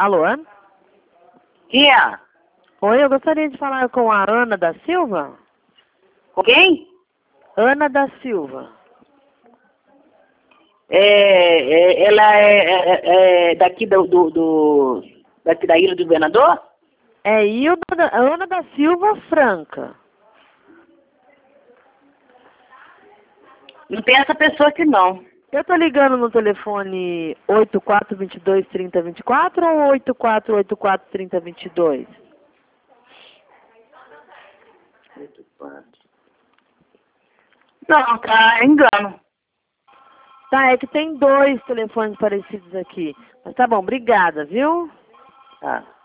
Alô? Quem é? Oi, eu gostaria de falar com a Ana da Silva. Com quem? Ana da Silva. Ela é daqui daqui da Ilha do Governador? É Ana da Silva Franca. Não tem essa pessoa aqui não. Eu tô ligando no telefone 8422-3024 ou 8484-3022? 84. Não, tá engano. Tá, é que tem dois telefones parecidos aqui. Mas tá bom, obrigada, viu? Tá.